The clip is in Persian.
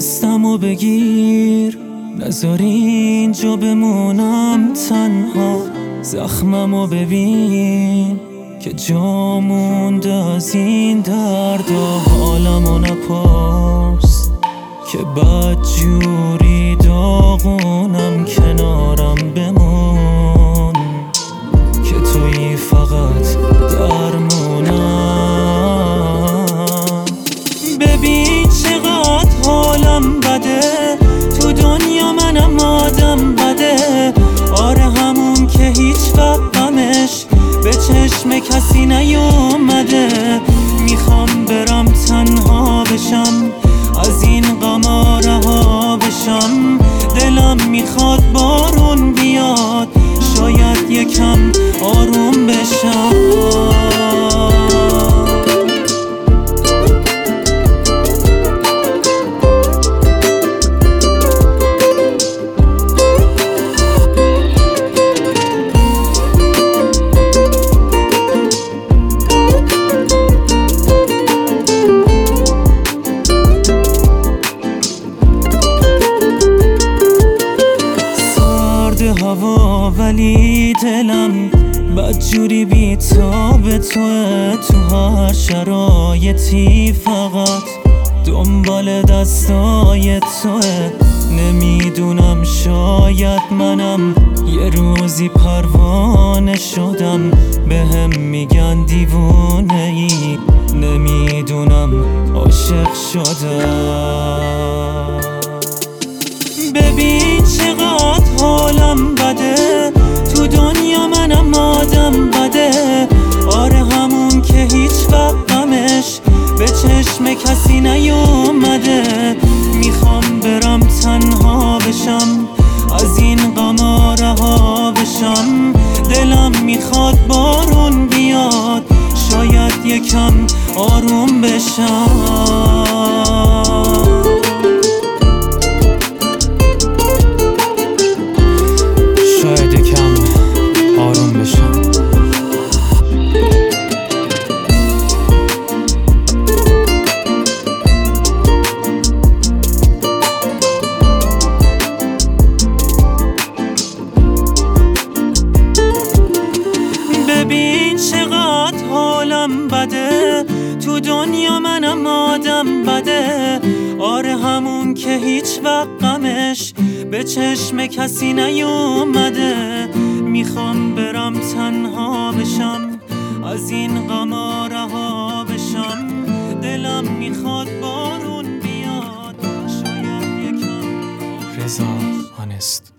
دستمو بگیر، نذار اینجا بمونم تنها. زخممو ببین که جا مونده از این درد و حالمو نپرس که بدجوری داغونم. کنارم بمون که تویی فقط درمونم. ببین چقدر حالم بده، تو دنیا منم آدم بده. آره همون که هیچ وقت غمش به چشم کسی نیومده. میخوام برم تنها بشم، از این غما رها بشم. دلم میخواد بارون بیاد، شاید یکم آروم بشم. هوا ولی دلم بدجوری بی‌تاب توه. تو هر شرایطی فقط دنبال دستای توه. نمیدونم شاید منم یه روزی پروانه شدم. بهم میگن دیوونه ای، نمیدونم عاشق شدم. ببین چقدر حالم بده، تو دنیا منم آدم بده. آره همون که هیچ وقت غمش به چشم کسی نیومده. میخوام برم تنها بشم، از این غما رها بشم. دلم میخواد بارون بیاد، شاید یکم آروم بشم. ببین چقدر حالم بده، تو دنیا منم آدم بده. آره همون که هیچ وقت غمش به چشم کسی نیومده. میخوام برم تنها بشم، از این غما رها بشم. دلم میخواد بارون بیاد، شاید یکم. رضا آنست.